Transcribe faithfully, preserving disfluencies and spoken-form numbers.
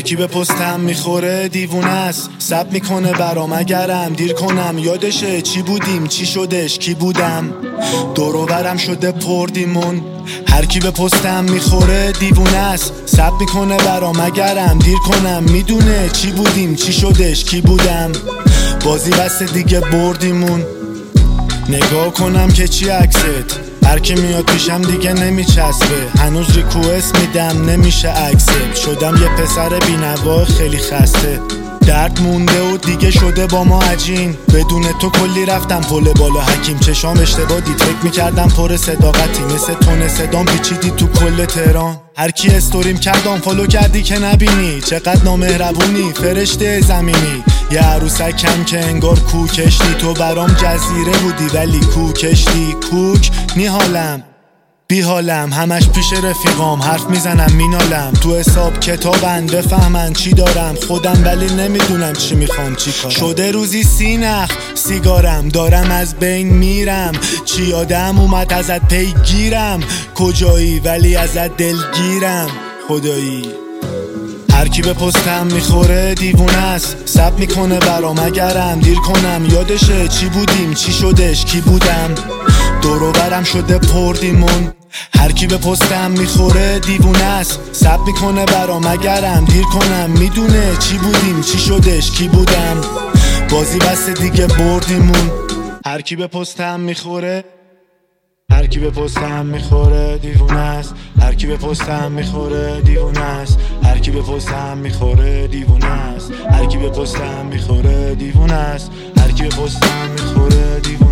کی به پستم میخوره دیوونه است، سب میکنه برام اگرم دیر کنم یادشه چی بودیم چی شدش کی بودم. دور و برم شده پردیمون، هر کی به پستم میخوره دیوونه است، سب میکنه برام اگرم دیر کنم میدونه چی بودیم چی شدش کی بودم. بازی بسته دیگه بردیمون، نگاه کنم که چی عکست، هر کی میاد پیشم دیگه نمیچسبه، هنوز ریکوست میدم نمیشه اکسپت، شدم یه پسر بینوا خیلی خسته، درد مونده و دیگه شده با ما عجین، بدون تو کلی رفتم پل بالا حکیم، چشام اشتباه دید فکر میکردم پر صداقتی، مثل تون صدام پیچیدی تو کل تهران، هر کی استوریم کردم فالو کردی که نبینی، چقدر نامهربونی فرشته زمینی، یه عروسک کم که انگار کو کشتی، تو برام جزیره بودی ولی کو کشتی، کوک نی حالم بی حالم، همش پیش رفیقام حرف میزنم مینالم، تو حساب کتابن بفهمن چی دارم، خودم ولی نمیدونم چی میخوام چی کارم، شده روزی سی نخ سیگارم دارم از بین میرم، چی یادم اومد ازت پیگیرم، کجایی ولی ازت دلگیرم خدایی. هر کی به پستم میخوره دیوونه است، سب میکنه برام اگرم دیر کنم یادشه چی بودیم چی شدش کی بودم. دور و برم شده پردیمون، هر کی به پستم میخوره دیوونه است، سب میکنه برام اگرم دیر کنم میدونه چی بودیم چی شدش کی بودم. بازی بسته دیگه بردیمون، هر کی به پستم میخوره هر کی به پستم میخوره دیوونه است، هر کی به پستم میخوره دیوونه است، هر کی به پستم میخوره دیوونه است، هر کی به پستم میخوره دیوونه است، هر کی به پستم میخوره دیوونه است.